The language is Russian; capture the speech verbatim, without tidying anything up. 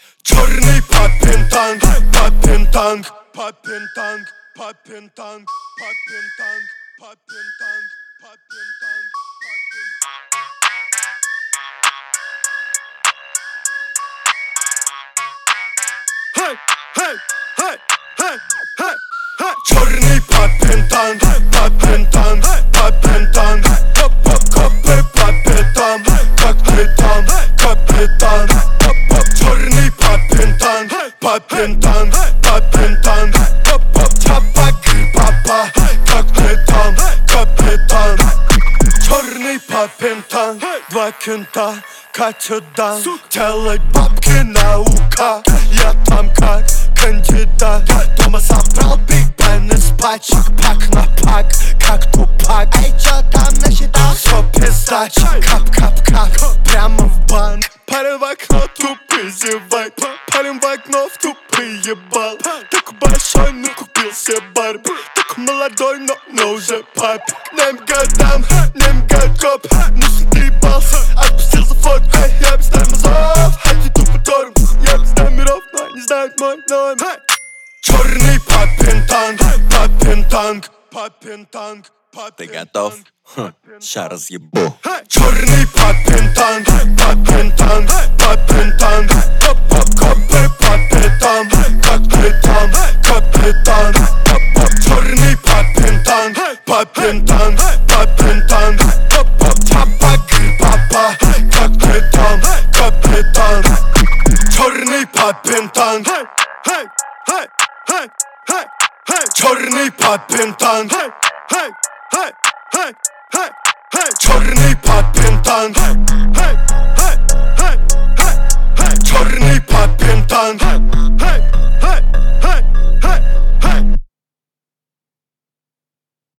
Черный папин танк, папин танк, папин танк, папин танк, папин танк, папин танк, папин танк, папин танк. Hey, hey, hey, hey, hey, hey. Черный папин танк, папин танк, папин танк. Копы папин как ты там, капитан. Черный папин танк, папин танк, папин танк. Чапаки папа, как ты там, капитан. Черный папин танк, два кента катят дан. Делать бабки наука, я там как кандидат. Дома собрал биг бен из пачек, пак на пак, как тупак. Эй, чё там насчитал? Всё пиздач, кап-кап-кап, прямо в банк. Парень в окно, тупый зевай. Парень в окно, в тупый ебал. Такой большой, но купил себе Барби. Такой молодой, но, но уже папик. Nem годам, nem годкоп. Ну съебался, отпустил за фоткой. Я без тормозов, хочу тупо торм. Я без номеров, но они знают мой номер. Черный папин танк, папин танк, папин танк. Ты готов? Хм, ща разъебу. Черный папин танк, папин танк, папин танк. Копы папин как ты там, капитан. Черный папин танк, папин танк, папин танк. Чапаки папа, как ты там, капитан. Черный папин танк, черный папин танк. Черный папин танк.